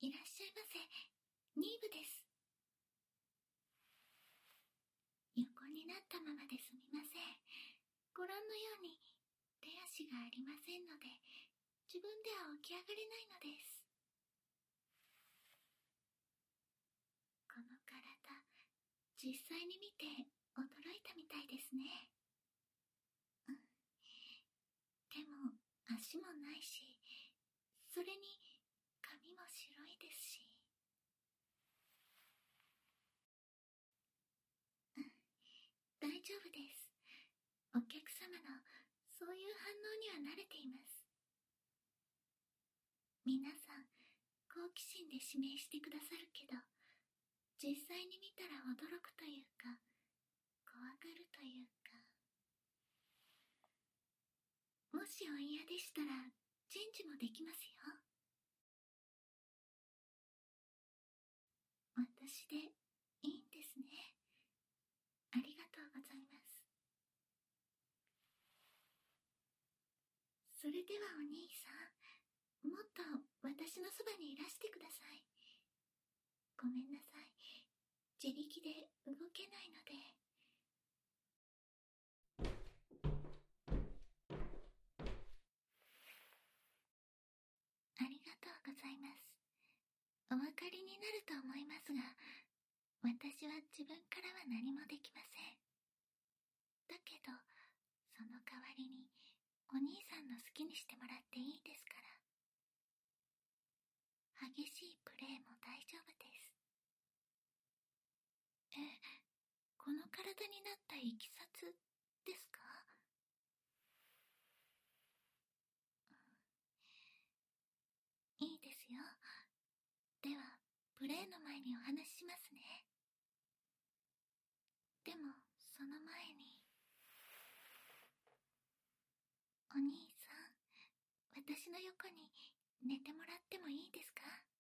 いらっしゃいませ。ニーブです。横になったままですみません。ご覧のように手足がありませんので、自分では起き上がれないのです。この体、実際に見て驚いたみたいですね。手も足もないし、それに髪も白いですし。大丈夫です。お客様のそういう反応には慣れています。皆さん好奇心で指名してくださるけど、実際に見たら驚くというか、怖がるというか。もしお嫌でしたらチェンジもできますよ。私でいいんですね。ありがとうございます。それではお兄さん、もっと私のそばにいらしてください。ごめんなさい。自力で動けないので。ありがとうございます。お分かりになると思いますが、私は自分からは何もできません。だけど、その代わりにお兄さんの好きにしてもらっていいですから。激しいプレーも大丈夫です。この体になったいきさつですか？いいですよ。では、プレーの前にお話ししますね。でも、その前に。お兄さん、私の横に寝てもらってもいいですか？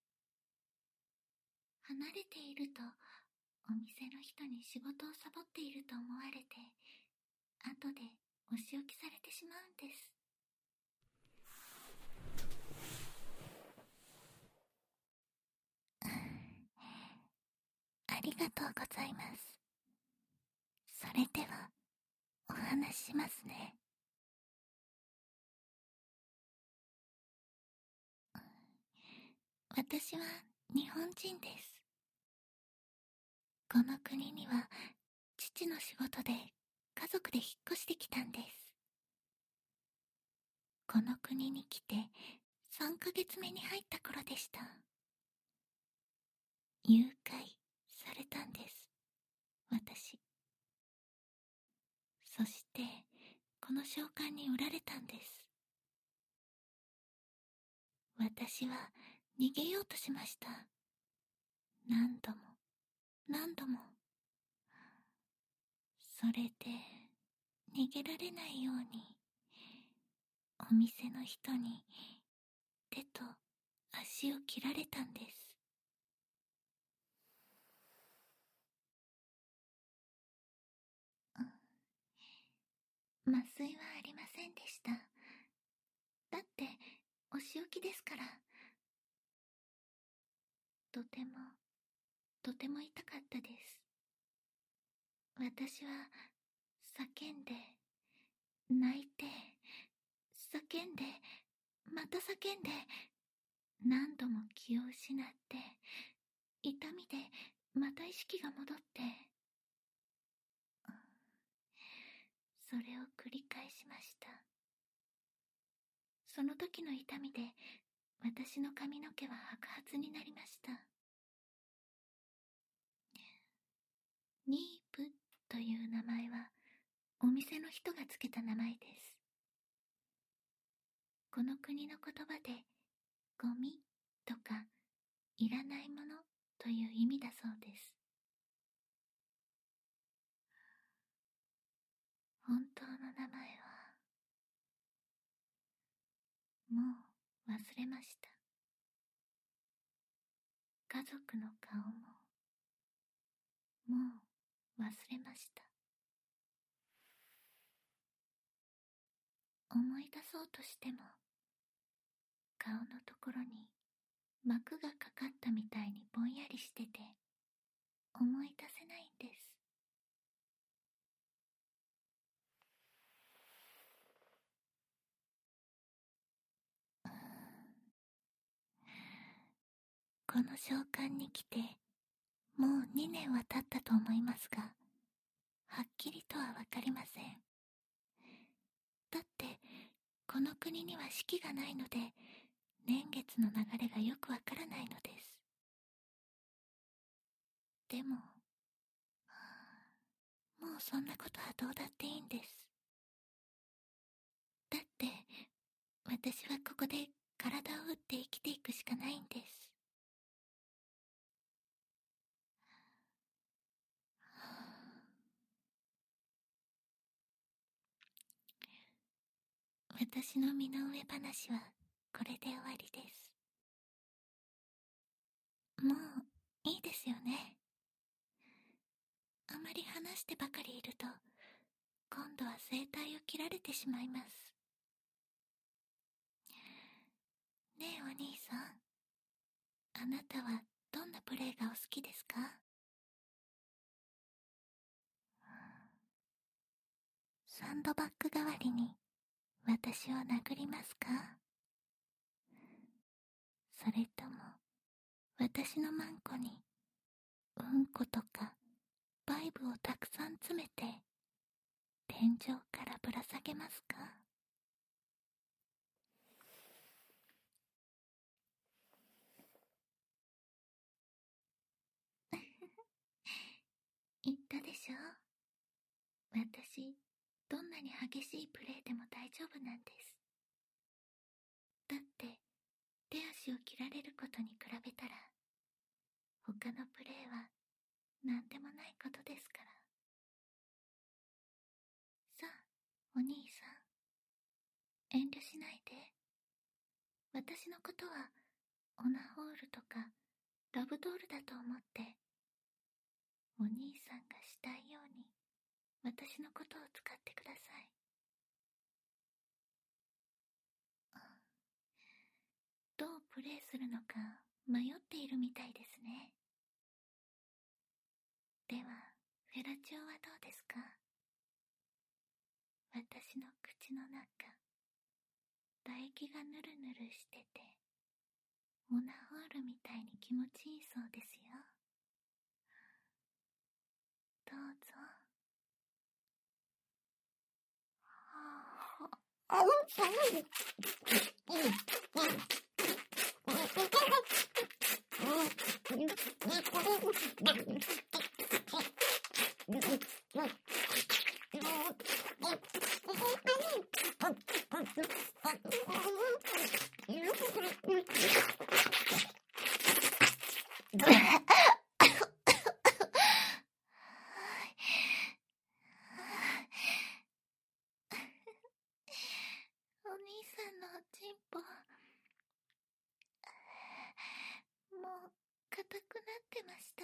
離れていると、お店の人に仕事をサボっていると思われて、後でお仕置きされてしまうんです。ありがとうございます。それでは、お話ししますね。私は日本人です。この国には父の仕事で家族で引っ越してきたんです。この国に来て3ヶ月目に入った頃でした。誘拐されたんです、私。そしてこの商館に売られたんです。私は逃げようとしました。何度も何度も。それで逃げられないようにお店の人に手と足を切られたんです。麻酔はありませんでした。だってお仕置きですから。とてもとても痛かったです。私は叫んで泣いて叫んでまた叫んで、何度も気を失って痛みでまた意識が戻って、それを繰り返しました。その時の痛みで私の髪の毛は白髪になりました。ニープという名前はお店の人がつけた名前です。この国の言葉でゴミとかいらないものという意味だそうです。本当の名前はもう忘れました。家族の顔ももう忘れました。思い出そうとしても顔のところに膜がかかったみたいにぼんやりしてて思い出せないんです。この召喚に来てもう2年は経ったと思いますが、はっきりとはわかりません。だってこの国には四季がないので年月の流れがよくわからないのです。でももうそんなことはどうだっていいんです。だって私はここで体を打って生きていくしかないんです。私の身の上話はこれで終わりです。もういいですよね。あまり話してばかりいると今度は声帯を切られてしまいます。ねえお兄さん、あなたはどんなプレーがお好きですか？サンドバッグ代わりに私を殴りますか？それとも私のマンコにうんことかバイブをたくさん詰めて天井からぶら下げますか？言ったでしょ、私どんなに激しいプレーでも大丈夫なんです。だって手足を切られることに比べたら他のプレーは何でもないことですから。さあお兄さん、遠慮しないで。私のことはオナホールとかラブドールだと思ってお兄さんがしたいように私のことを使ってください。どうプレイするのか迷っているみたいですね。ではフェラチオはどうですか？私の口の中唾液がヌルヌルしててオナホールみたいに気持ちいいそうですよ。どうぞ。お兄さんのおちんぽもう硬くなってました。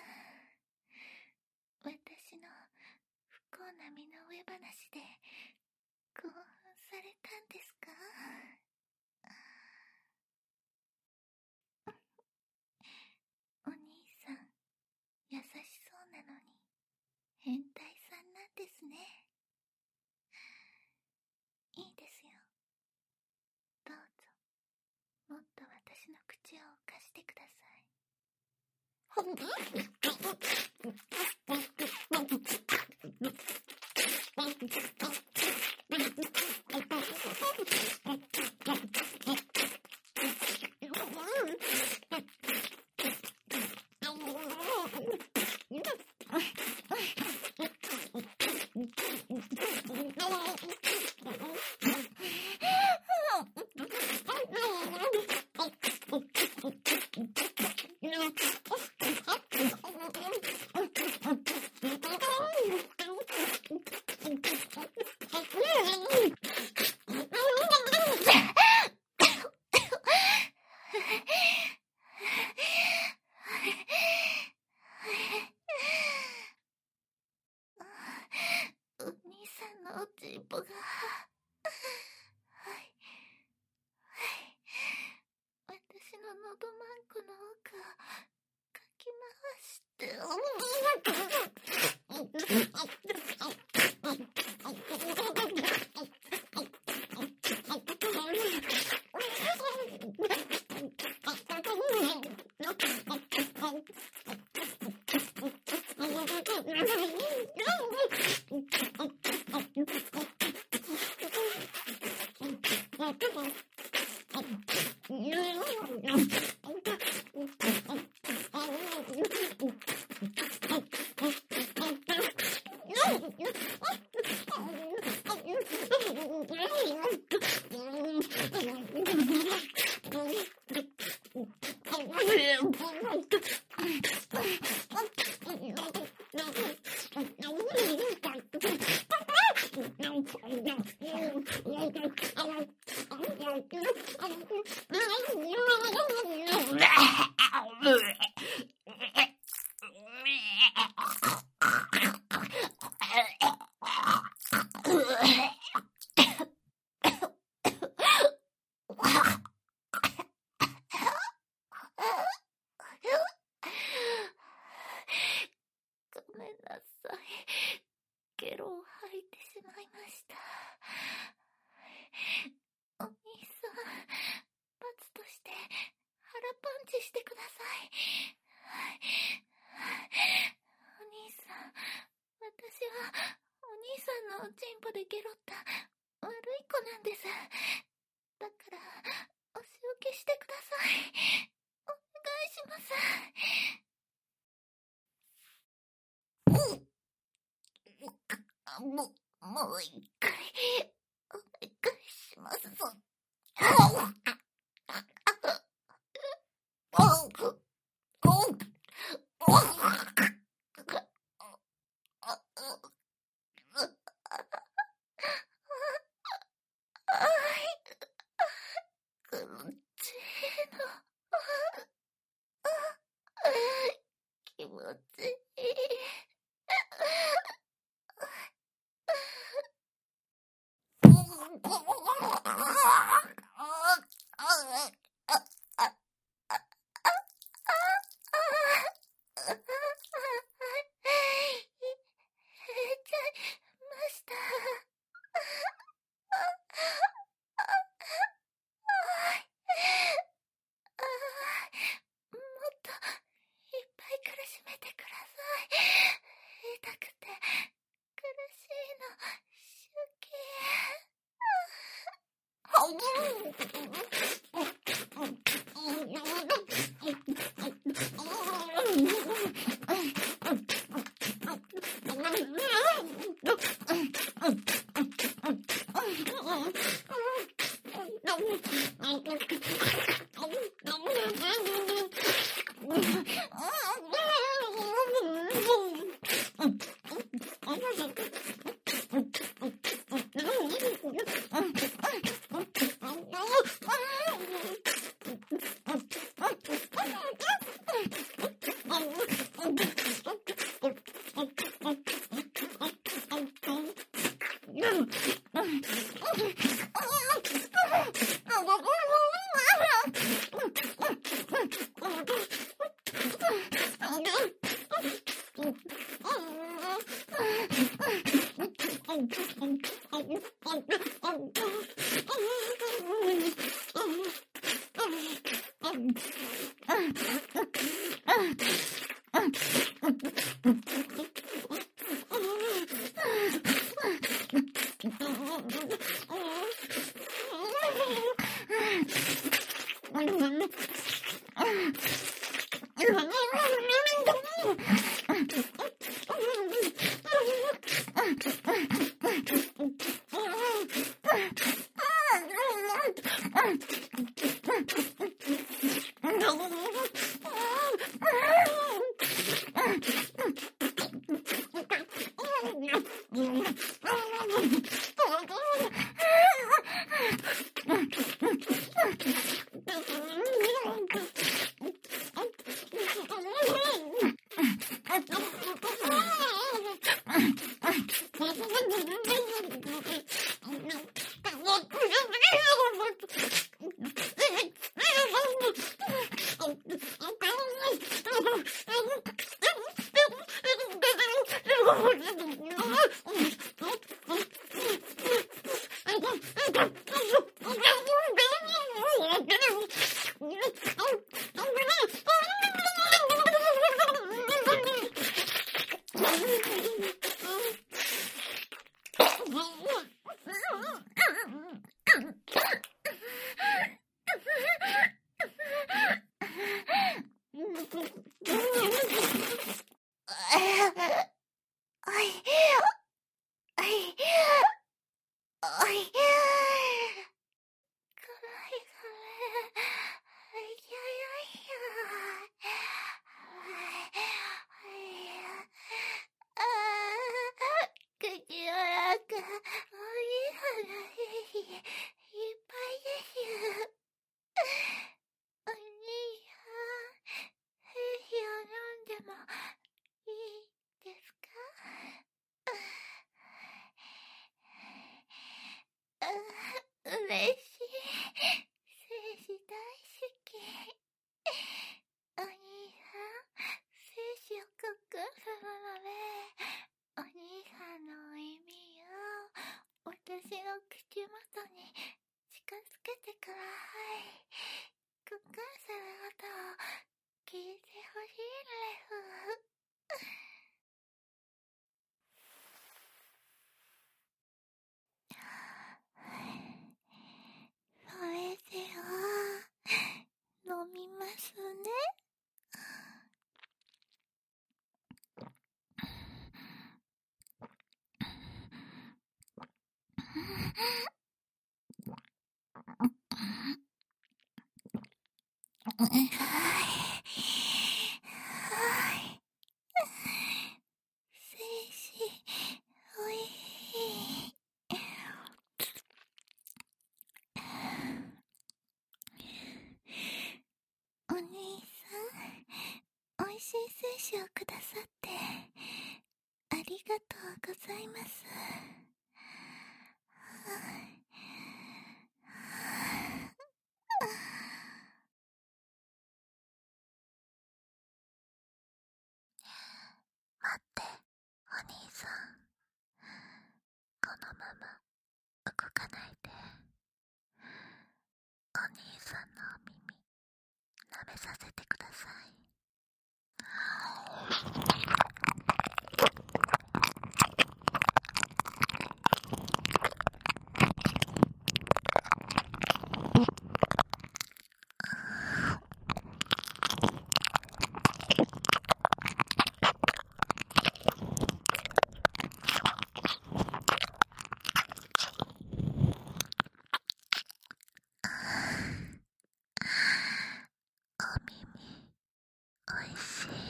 私の不幸な身の上話で興奮されたんですか？お兄さん優しそうなのに変態さんなんですね。いいですよ、どうぞ。もっと私の口を貸してください。お兄さんのおちんぽが、はいはい、私のどマンクの奥をかき回して、ごめんなさい。ゲロを吐いてしまいました。お兄さん、罰として腹パンチしてください。お兄さん、私はお兄さんのおちんぽでゲロった悪い子なんです。だからお仕置きしてください。お願いします。もう一回お願いしますぞ。気持ちいい。 いっぱいです。お兄さん、精子を飲んでもいいですか？嬉しい。精子大好き。お兄さん、精子をコックンするので、お兄さんの意味を私の口元に近づけてください。コックンする音を聞いてほしいです。それでは、飲みますね。はい。はい。精子、おいしい。お兄さん、おいしい精子をくださってありがとうございます。待って、お兄さん。このまま動かないで。お兄さんのお耳舐めさせてください。お耳おいしい。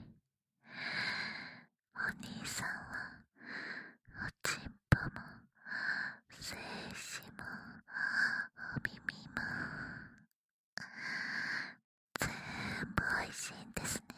お兄さんはおちんぽも精子もお耳も全部おいしいんですね。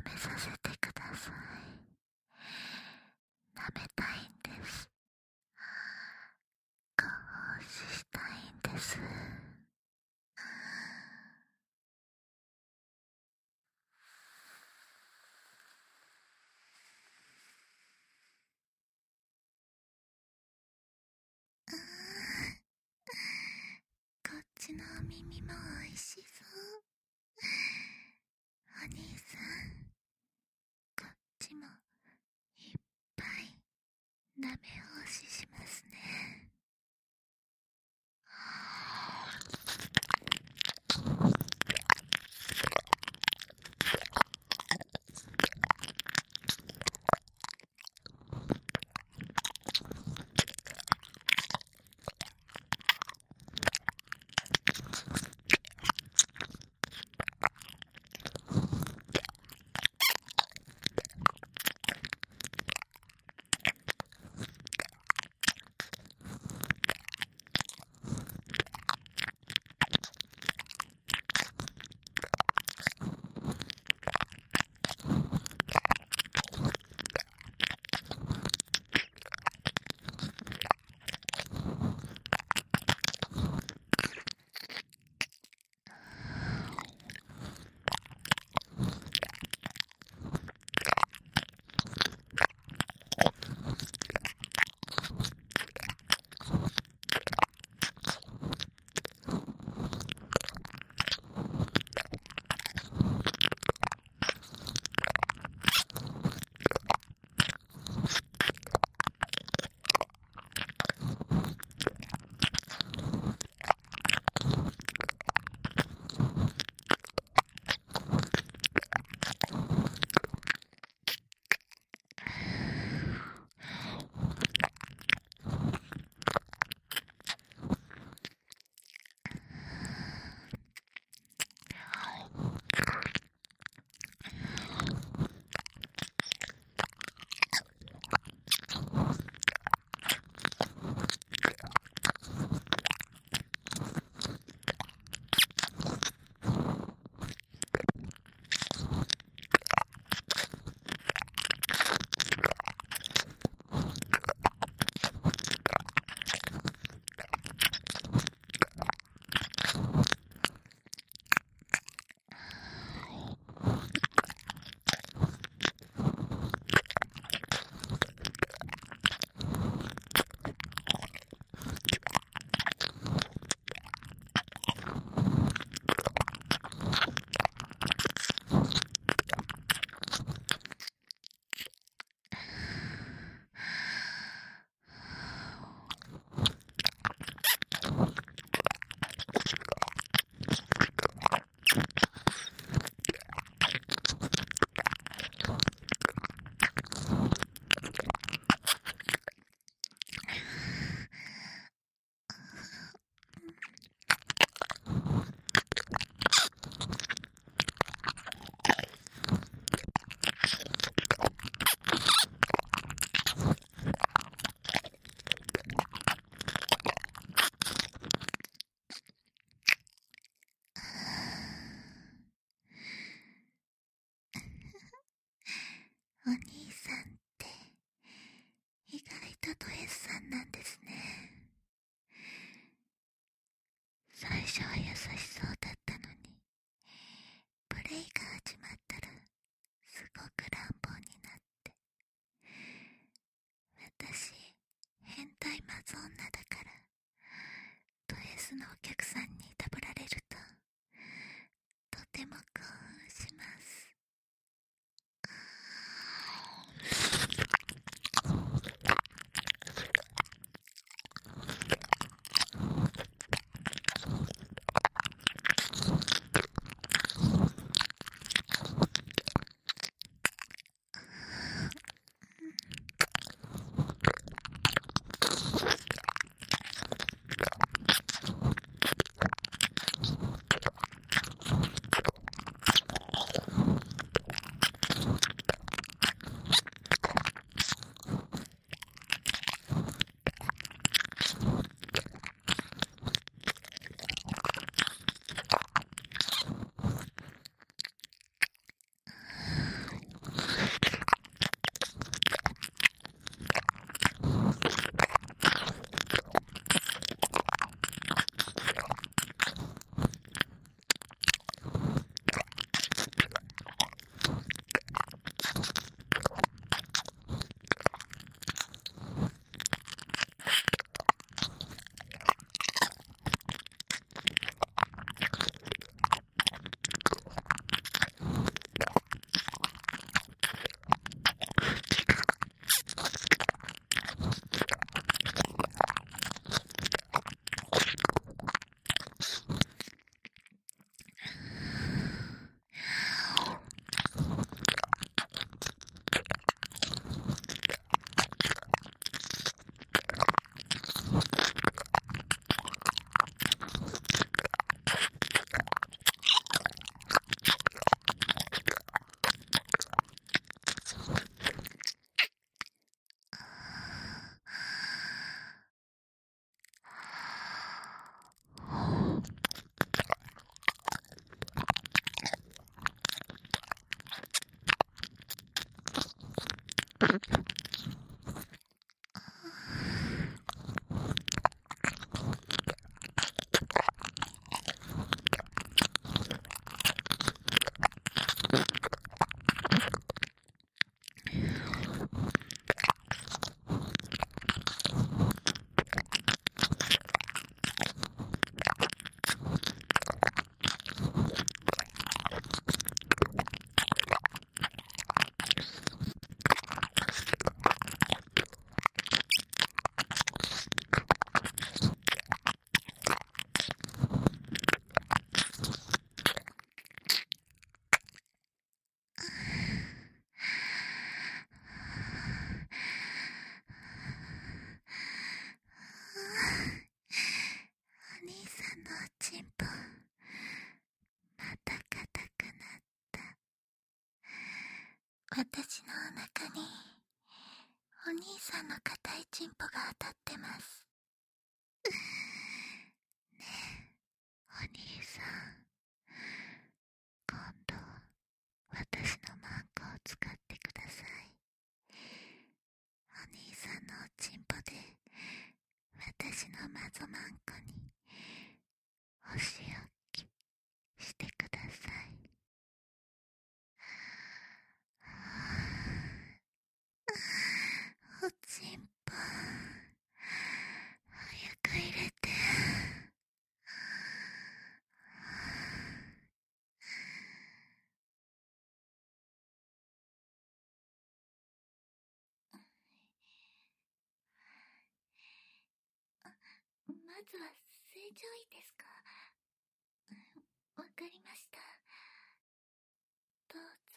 舐めさせてください。舐めたいんです。ご奉仕したいんです。こっちのお耳もおいしそう。お兄さん、こっちもいっぱい舐め奉仕しますね。お兄さんって意外とド S さんなんですね。最初は優しそうだったのに、プレイが始まったらすごく乱暴になって、私変態マゾ女だからド S のお客さんにいたぶられるととても興奮します。 お兄さんのおちんぽ、また硬くなった。私のお腹に、お兄さんの硬いちんぽが当たってます。ねえ、お兄さん。今度、私のマンコを使ってください。お兄さんのおちんぽで、私のマゾマンコに、お仕置きしてください。おちんぽ、早く入れて。まずは正常位ですか？わかりました。どうぞ。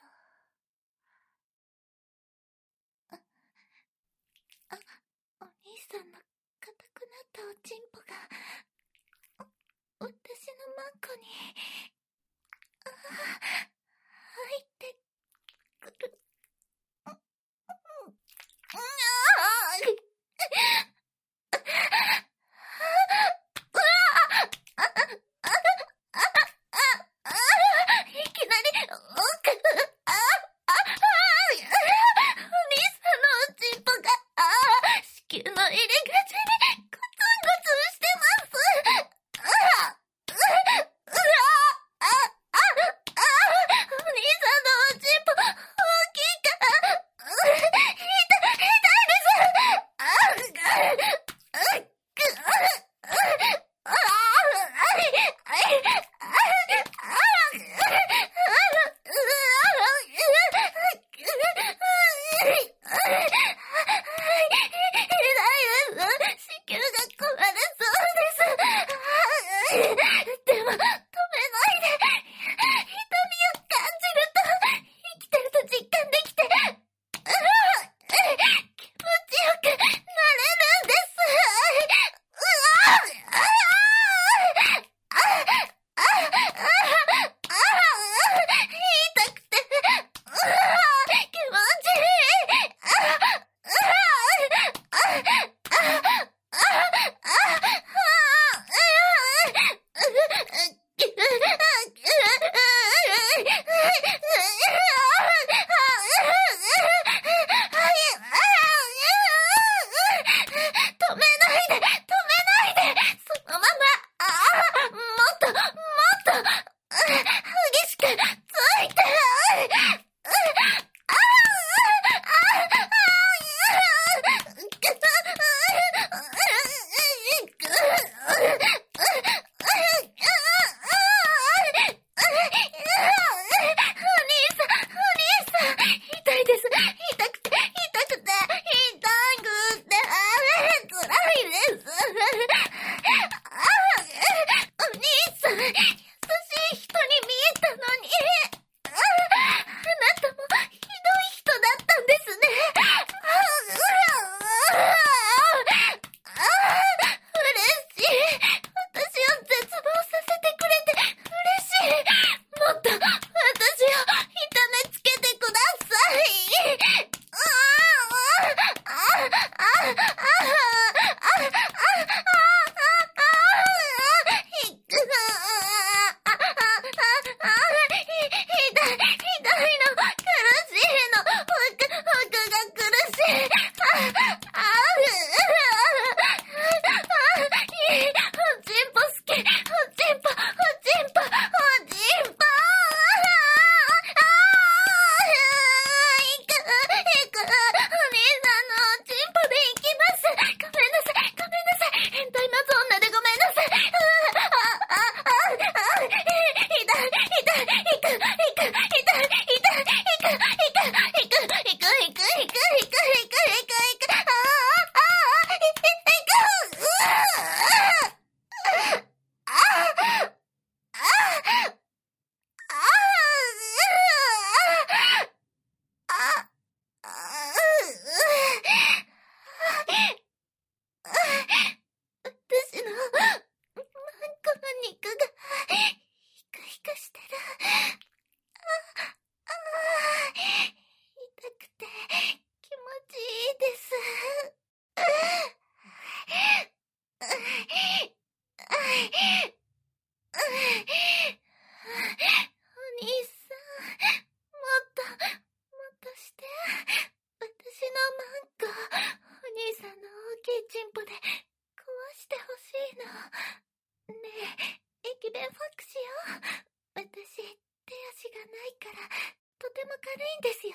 お兄さんの硬くなったおちんぽが、私のマンコに、入ってくる。いきなり、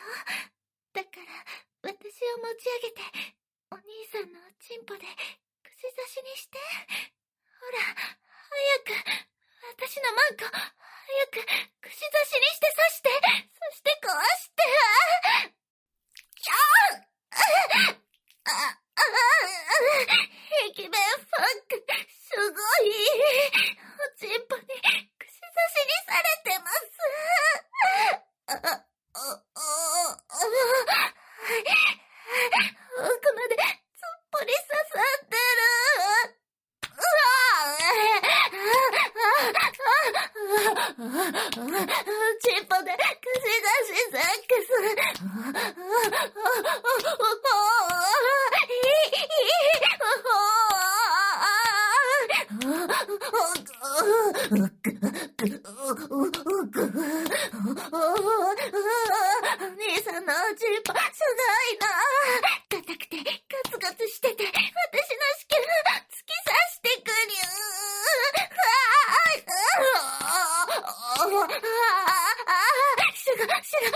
だから、私を持ち上げて、お兄さんのおちんぽで、串刺しにして。ほら、早く、私のマンコ、早く、串刺しにして刺して、そして壊して。壁面ファンク、すごい。おちんぽに串刺しにされてます。奥までつっぽり刺さってる。チンポで串刺しサックス。兄さんのおちんぽすごいな。硬くてガツガツしてて、私の子宮突き刺してくる。シュガ、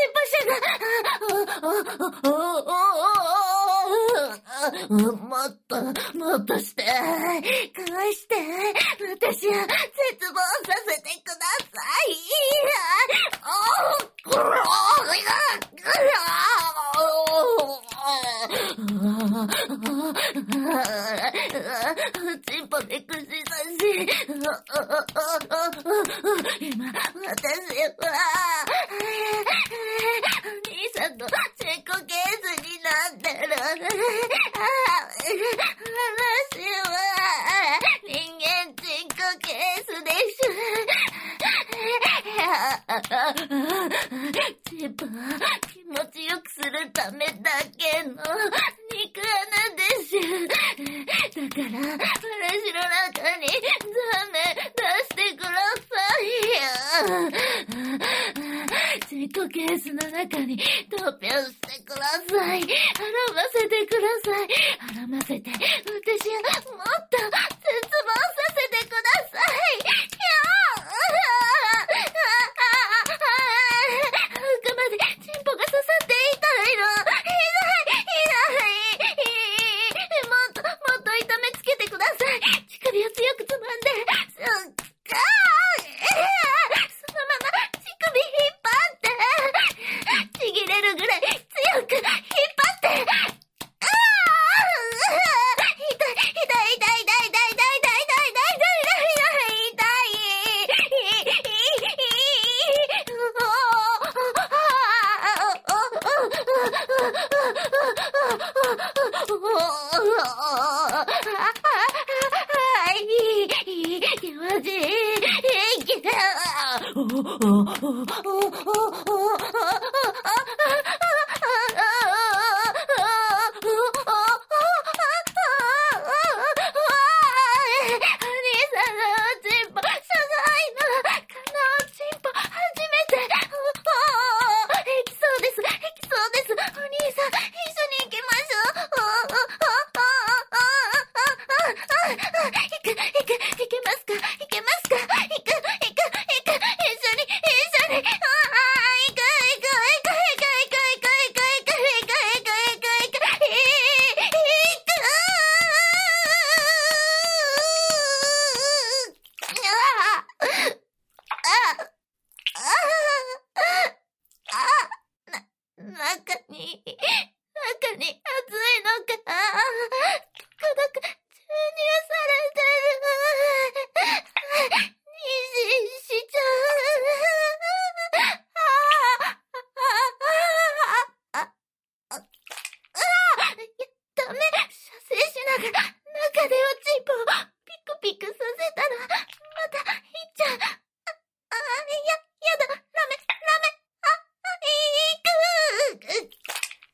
もっとして、返して、私は絶望させてください。チンポで串刺し。今、私は、兄さんのチェコケースになってる。話は、人間チンコケースでしゅ。チンポは気持ちよくするためだけの肉穴でしゅ。だから、私の中にザメ出してください。チンコケースの中に投票してください。絡ませてください。絡ませて、私はもっと絶望させてください。奥までチンポが刺さって痛いの。もっと痛めつけてください。乳首を強くつまんで、そのまま乳首引っ張って、ちぎれるぐらい強く引っ張って。中に熱いのか。とくどく注入されてる。妊娠しちゃう。ダメ。射精しながら中でおちんぽをピクピクさせたらまたいっちゃう。やだ。ラメ。いく。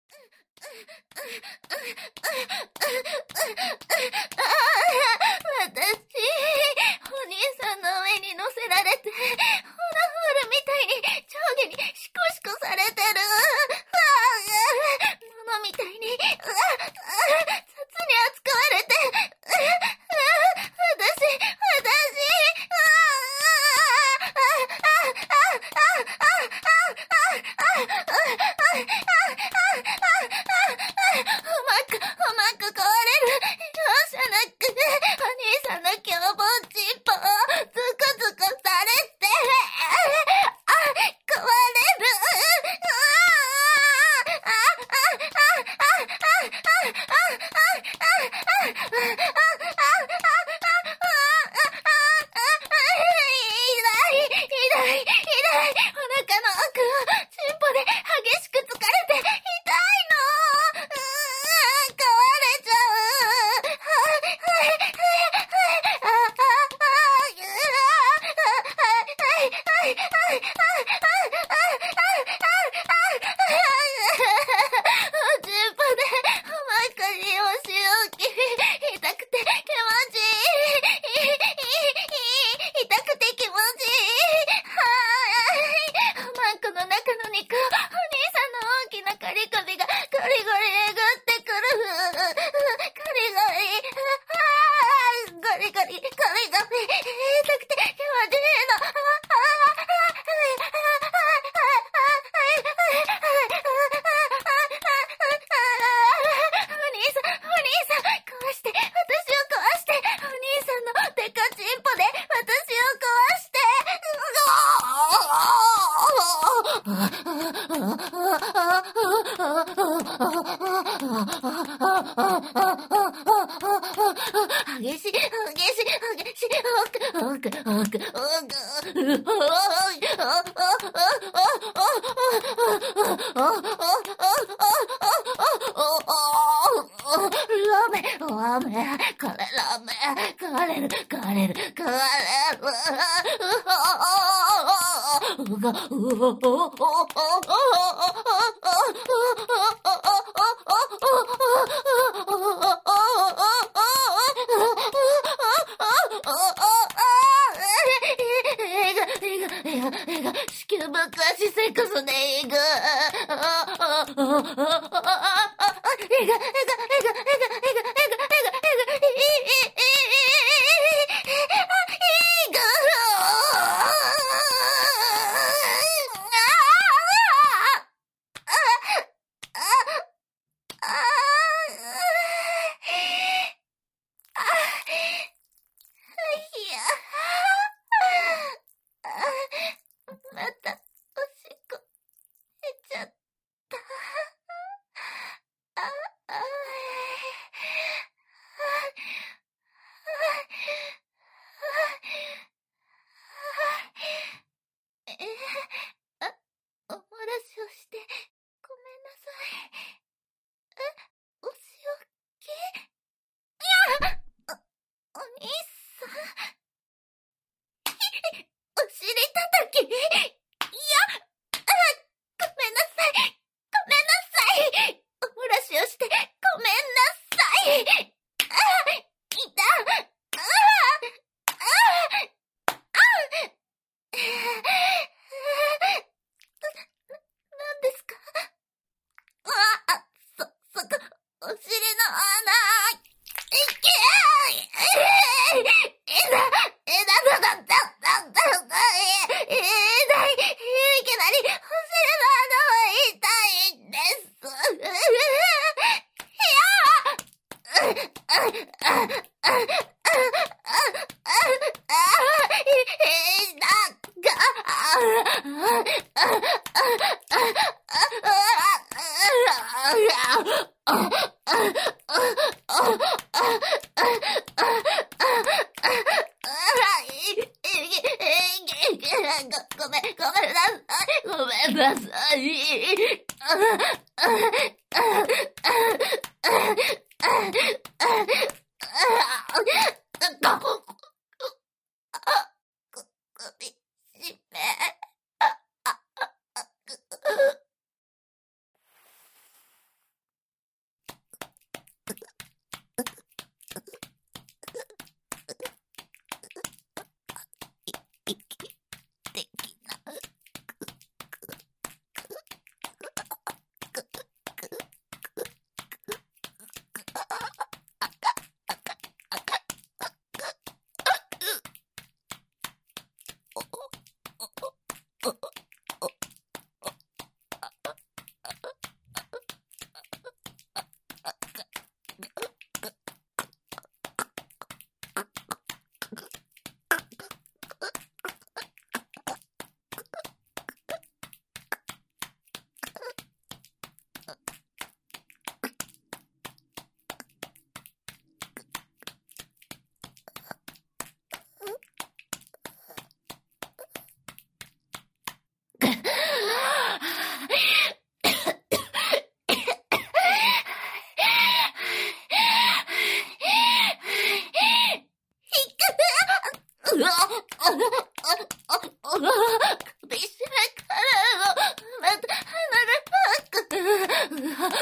お兄さんの上に乗せられて、ホラホールみたいに上下にシコシコされてる。布みたいに、雑に扱われて、うまく壊れる。容赦なく、お兄さんの凶暴チンポをズコズコされて、壊れる。痛い。お腹の奥をチンポで激しく疲れて痛いの。壊れちゃう。チンポでおまかりをしおき、痛くて気持ちいい。痛くて気持ちいい。おまんこの中の肉をお兄さんの大きなカリカリがゴリゴリえぐってくる。ゴリゴリ痛くて気持ちいいの。お兄さん、壊して、私を壊して、お兄さんのデカチンポで私を壊して。激しい。ラーメン、これラーメン、壊れる。子宮爆破しセックスでいく。また、おしっこ、出ちゃった。お漏らしをして、ごめんなさい。お仕置き？お兄さん。お尻叩き？ごめんなさい。お漏らしをして、ごめんなさい。いた。何ですか？そこ、お尻の穴。いきなり、お尻の穴は痛いんですごめんなさい。首絞め。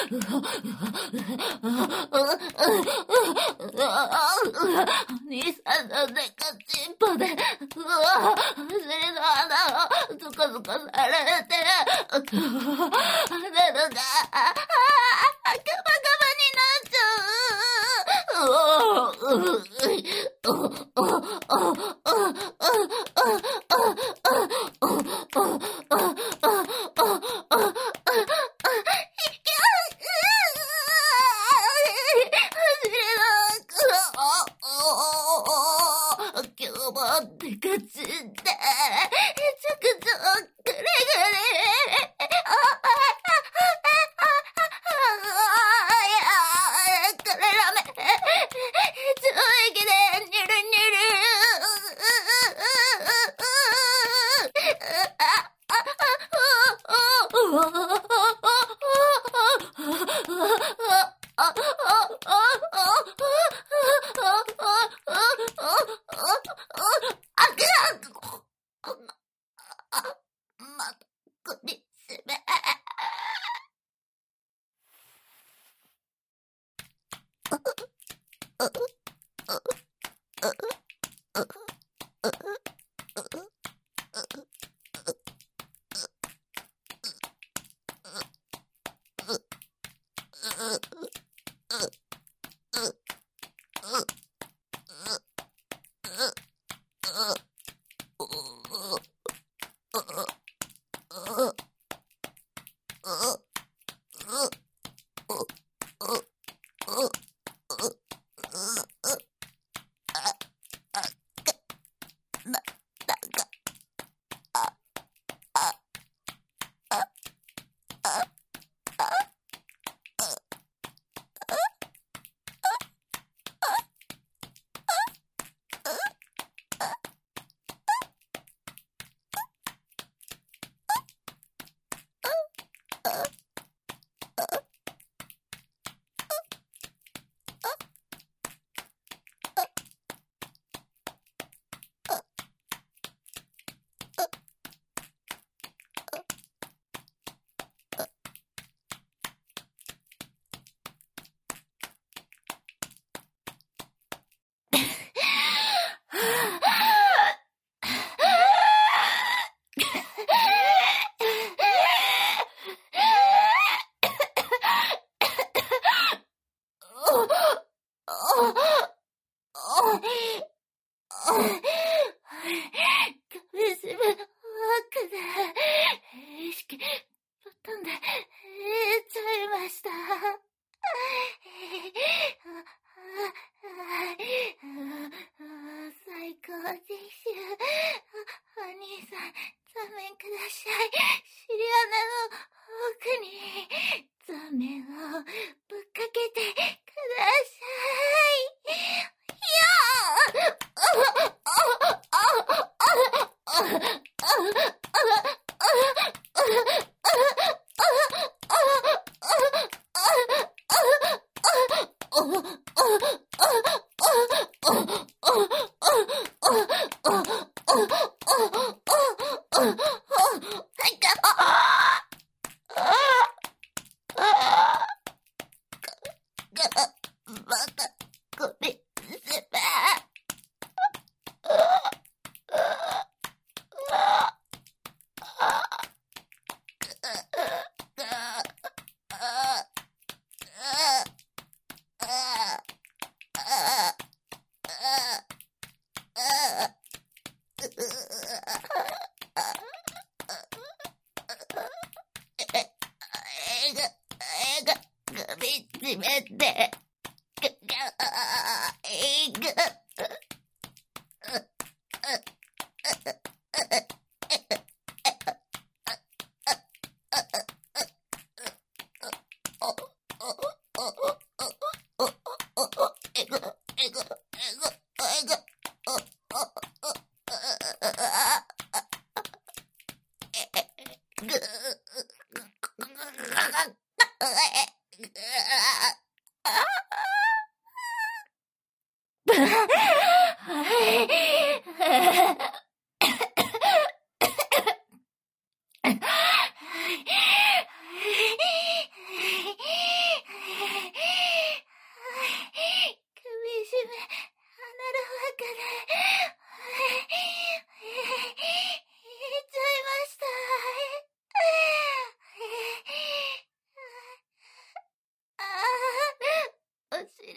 兄さんのデカチンポで、尻の穴をズコズコされて、鼻のが、カバカバになっちゃ今日もデカチンで、ちょくちょくグリグリ。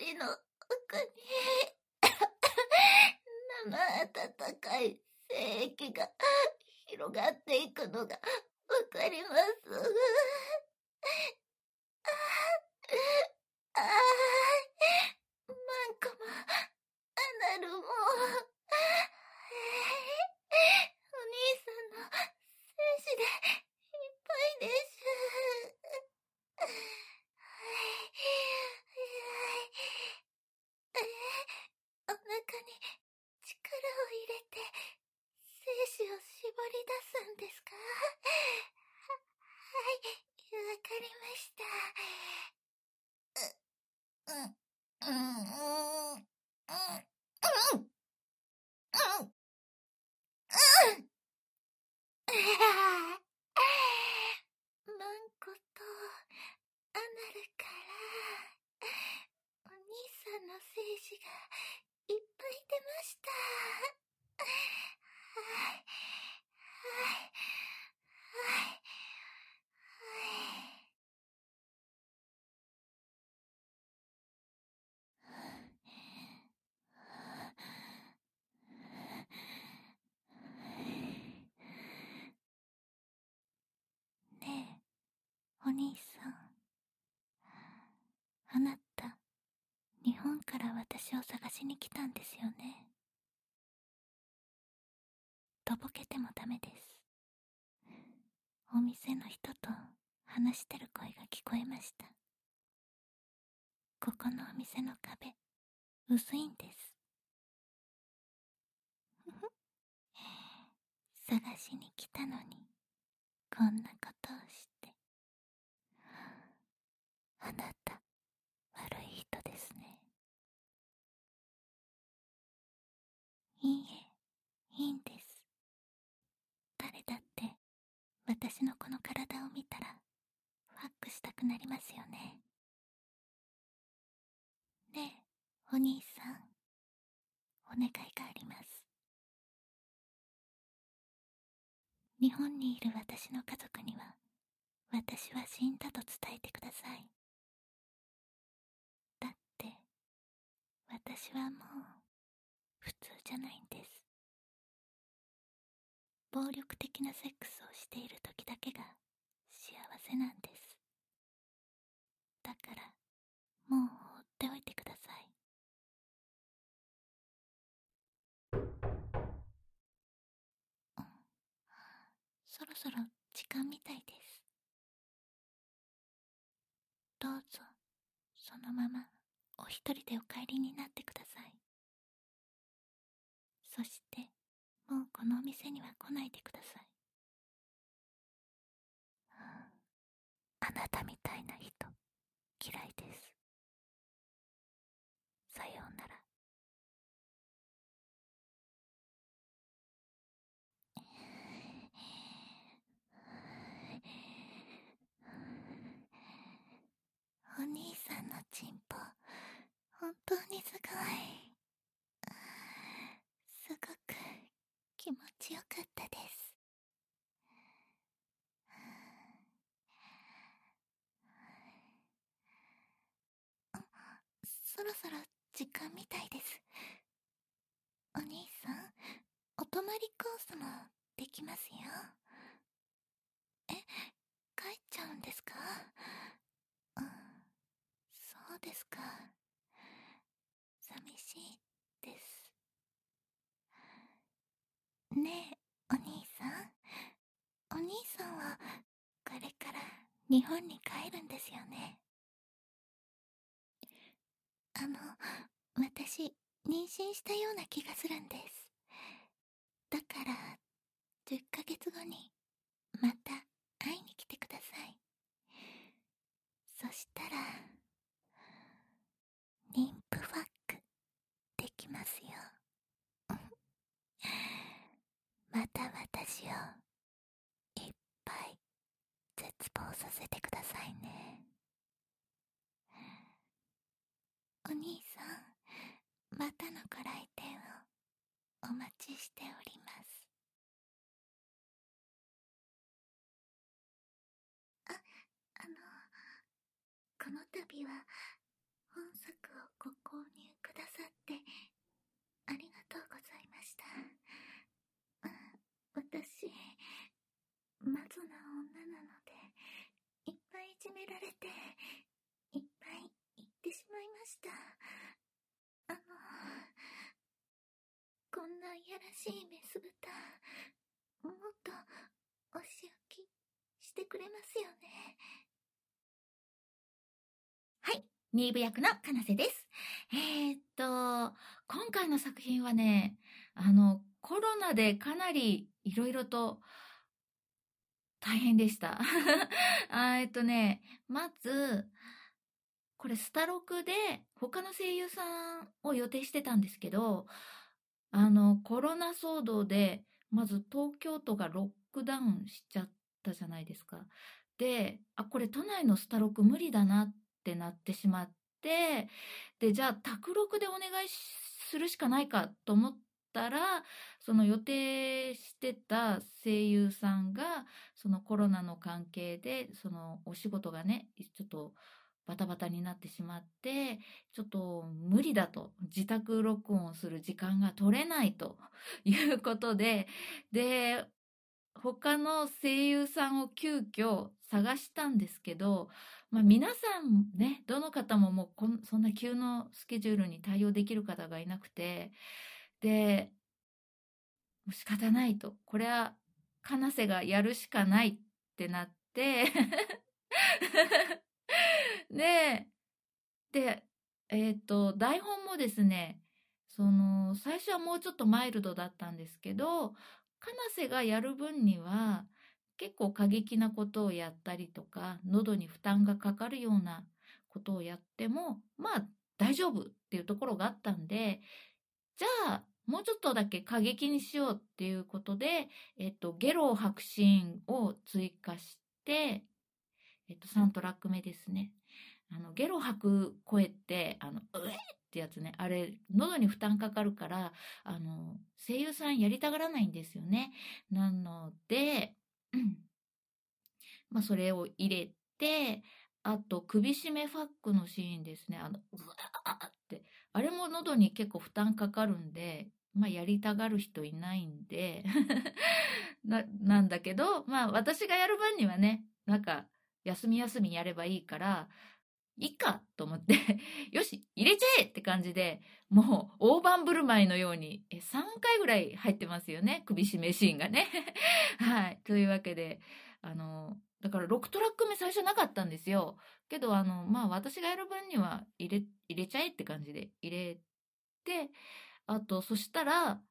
りの奥に生温かい精液が広がっていくのがわかります。ああ、マンコもアナルも、お兄さんの精子でいっぱいです。お腹に力を入れて精子を絞り出すんですか？はい、わかりました。マンコとアナルからお兄さんの精子がいっぱい出ました。はい、はい、はい、ねえ、お兄さん。あなた、日本から私を探しに来たんですよね。とぼけてもダメです。お店の人と話してる声が聞こえました。ここのお店の壁、薄いんです。探しに来たのに、こんなことをして。あなた、悪い人ですね。いいえ、いいんです。誰だって、私のこの体を見たら、ファックしたくなりますよね。ねえ、お兄さん、お願いがあります。日本にいる私の家族には、私は死んだと伝えてください。だって、私はもう、普通じゃないんです。暴力的なセックスをしている時だけが幸せなんです。だから、もう放っておいてください。うん、そろそろ時間みたいです。どうぞ、そのままお一人でお帰りになってください。そして、もうこのお店には来ないでください。あなたみたいな人、嫌いです。さようなら。お兄さんのチンポ、本当にすごい。すごく気持ちよかったです。そろそろ時間みたいです。お兄さん、お泊まりコースもできますよ。え、帰っちゃうんですか？うん、そうですか。寂しいです。ねえ、お兄さん。お兄さんは、これから日本に帰るんですよね。私、妊娠したような気がするんです。だから、10ヶ月後に、また会いに来てください。そしたら、妊婦ファックできますよ。また私をいっぱい絶望させてくださいね。お兄さん、またのご来店をお待ちしております。あの、この度は本作をごマゾな女なので、いっぱいいじめられて、いっぱい言ってしまいました。こんないやらしいメス豚、もっとお仕置きしてくれますよね。はい、ニーブ役の金瀬です。今回の作品はね、コロナでかなりいろいろと大変でした。まず、これスタロクで他の声優さんを予定してたんですけど、コロナ騒動で、まず東京都がロックダウンしちゃったじゃないですか。で、これ都内のスタロク無理だなってなってしまって、で、じゃあ宅録でお願いするしかないかと思ったら、その予定してた声優さんが、そのコロナの関係で、そのお仕事がね、ちょっとバタバタになってしまって、ちょっと無理だと、自宅録音する時間が取れないということで、で、他の声優さんを急遽探したんですけど、皆さんね、どの方ももうそんな急のスケジュールに対応できる方がいなくて、で、もう仕方ないと。これは、金瀬がやるしかないってなってで、で、台本もですね、最初はもうちょっとマイルドだったんですけど、金瀬がやる分には、結構過激なことをやったりとか、喉に負担がかかるようなことをやっても、大丈夫っていうところがあったんで、じゃあ、もうちょっとだけ過激にしようっていうことで、ゲロを吐くシーンを追加して、3トラック目ですね。ゲロ吐く声って、うえってやつね、あれ、喉に負担かかるから、声優さんやりたがらないんですよね。なので、それを入れて、あと、首絞めファックのシーンですね。うわーって。あれも喉に結構負担かかるんで、やりたがる人いないんでなんだけど、私がやる分にはね、休み休みやればいいから、いいかと思ってよし、入れちゃえって感じで、もう大盤振る舞いのように、3回ぐらい入ってますよね。首絞めシーンがね。はい。というわけで、だから6トラック目最初なかったんですよ。けど、私がやる分には入れちゃえって感じで入れて、あと、そしたら、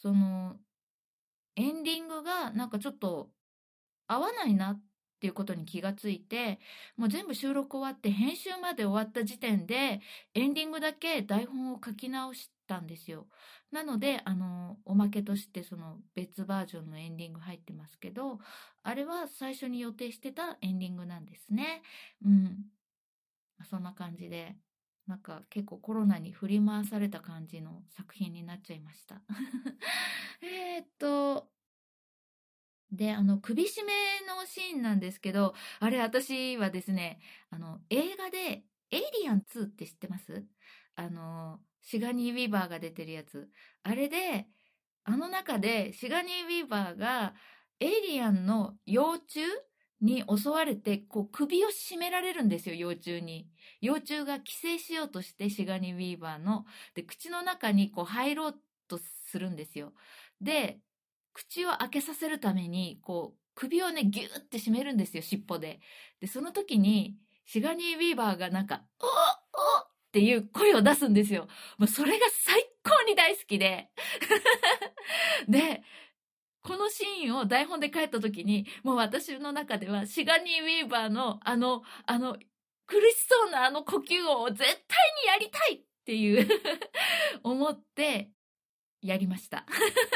エンディングがちょっと合わないなっていうことに気がついて、もう全部収録終わって編集まで終わった時点で、エンディングだけ台本を書き直したんですよ。なので、おまけとしてその別バージョンのエンディング入ってますけど、あれは最初に予定してたエンディングなんですね。うん。そんな感じで、結構コロナに振り回された感じの作品になっちゃいました。えーっと、で、首絞めのシーンなんですけど、あれ、私はですね、映画で、エイリアン2って知ってます？シガニー・ウィーバーが出てるやつ。あれで、あの中で、シガニー・ウィーバーが、エイリアンの幼虫に襲われて、首を絞められるんですよ、幼虫に。幼虫が寄生しようとして、シガニー・ウィーバーの。で、口の中に入ろうとするんですよ。で、口を開けさせるために、首をね、ギューって締めるんですよ、尻尾で。で、その時に、シガニー・ウィーバーがおおっていう声を出すんですよ。もうそれが最高に大好きで。で、このシーンを台本で書いた時に、もう私の中では、シガニー・ウィーバーの苦しそうな呼吸を絶対にやりたいっていう思ってやりました。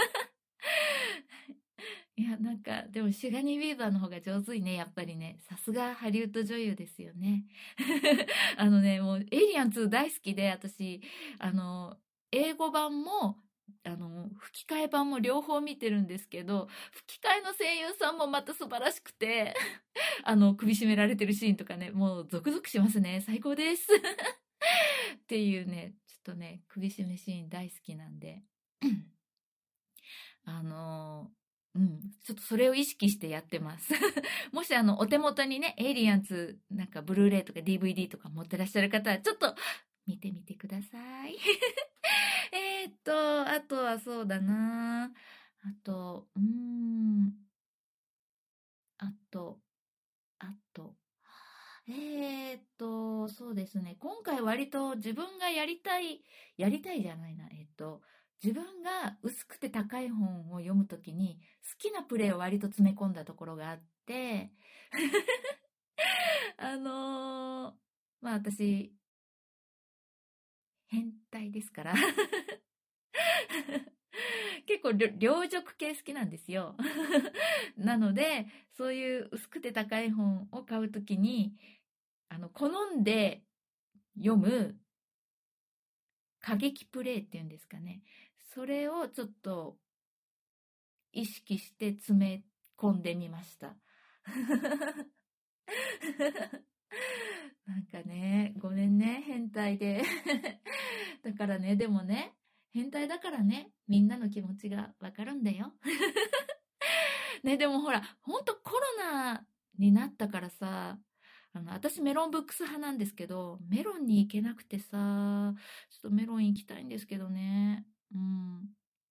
いや、でも、シガニー・ウィーバーの方が上手いね、やっぱりね。さすがハリウッド女優ですよね。もう、エイリアン2大好きで、私、英語版も、吹き替え版も両方見てるんですけど、吹き替えの声優さんもまた素晴らしくて、首絞められてるシーンとかね、もうゾクゾクしますね。最高です。っていうね、ちょっとね、首絞めシーン大好きなんで。 ちょっとそれを意識してやってます。もしお手元にね、エイリアンズ、なんかブルーレイとか DVD とか持ってらっしゃる方は、ちょっと見てみてください。あとはそうだな。あと、あと、あと、そうですね。今回割と自分がやりたいじゃないな。自分が薄くて高い本を読むときに好きなプレイを割と詰め込んだところがあって、まあ私、変態ですから結構両辱系好きなんですよ。なので、そういう薄くて高い本を買うときに、好んで読む過激プレイっていうんですかね。それをちょっと意識して詰め込んでみました。なんかね、ごめんね、変態で。だからね、でもね、変態だからね、みんなの気持ちがわかるんだよ。ね、でもほら、ほんとコロナになったからさ、私メロンブックス派なんですけど、メロンに行けなくてさ、ちょっとメロン行きたいんですけどね。うん。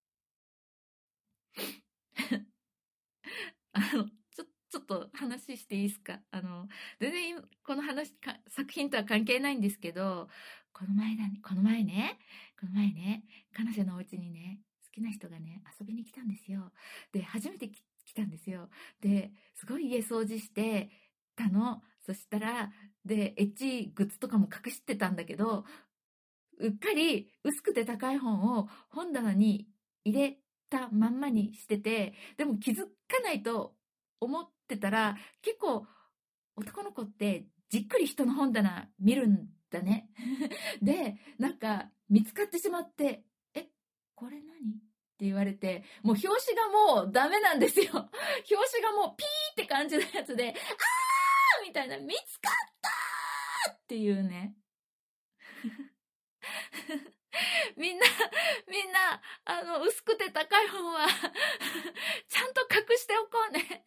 あの、ちょっと話していいですか？全然この作品とは関係ないんですけど、この前ね、彼女のお家にね、好きな人がね、遊びに来たんですよ。で、初めて来たんですよ。で、すごい家掃除してたの。そしたら、で、エッチグッズとかも隠してたんだけど、うっかり薄くて高い本を本棚に入れたまんまにしてて、でも気づかないと思ってたら、結構男の子ってじっくり人の本棚見るんだね。で、なんか見つかってしまって、これ何って言われて、もう表紙がもうダメなんですよ。表紙がもうピーって感じのやつで、あーみたいな、見つかったっていうね。みんな、薄くて高い本はちゃんと隠しておこうね。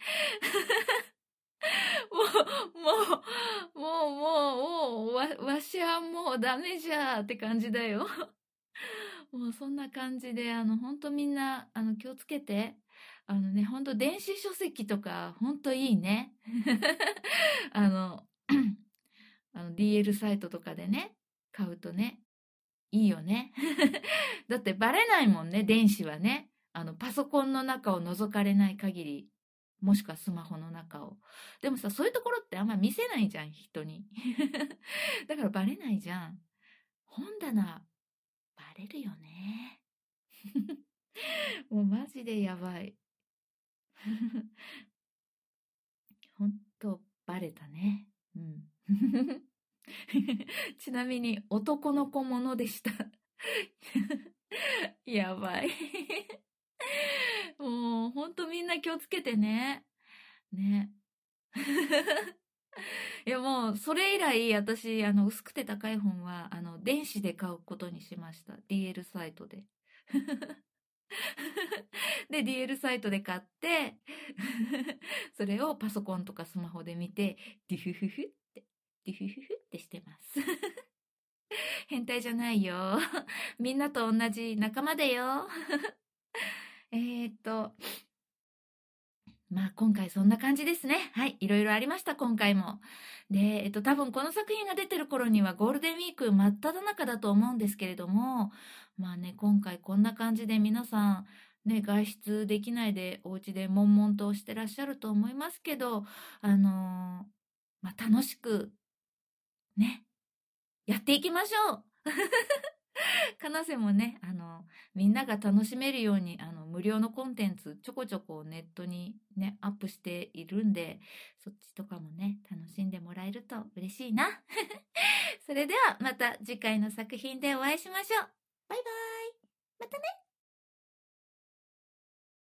わしはもうダメじゃーって感じだよ。もうそんな感じで、ほんとみんな、気をつけて。ほんと電子書籍とか、ほんといいね。あの、DL サイトとかでね、買うとね、いいよね。だってバレないもんね、電子はね。パソコンの中を覗かれない限り、もしくはスマホの中を。でもさ、そういうところってあんま見せないじゃん、人に。だからバレないじゃん。本棚、バレるよね。もうマジでやばい。ほんと、バレたね。うん。ちなみに、男の子ものでした。やばい。もう、ほんとみんな気をつけてね。ね。いやもう、それ以来、私、薄くて高い本は、電子で買うことにしました。DL サイトで。で、DL サイトで買って、それをパソコンとかスマホで見て、ディフフフって、ディフフフってしてます。変態じゃないよ。みんなと同じ仲間だよ。えーっと、まあ今回そんな感じですね。はい、いろいろありました、今回も。で、多分この作品が出てる頃にはゴールデンウィーク真っ只中だと思うんですけれども、まあね、今回こんな感じで皆さん、ね、外出できないでお家で悶々としてらっしゃると思いますけど、まあ楽しくね、やっていきましょう。かなせもね、みんなが楽しめるように、無料のコンテンツちょこちょこネットにね、アップしているんで、そっちとかもね、楽しんでもらえると嬉しいな。それではまた次回の作品でお会いしましょう。バイバーイ。またね。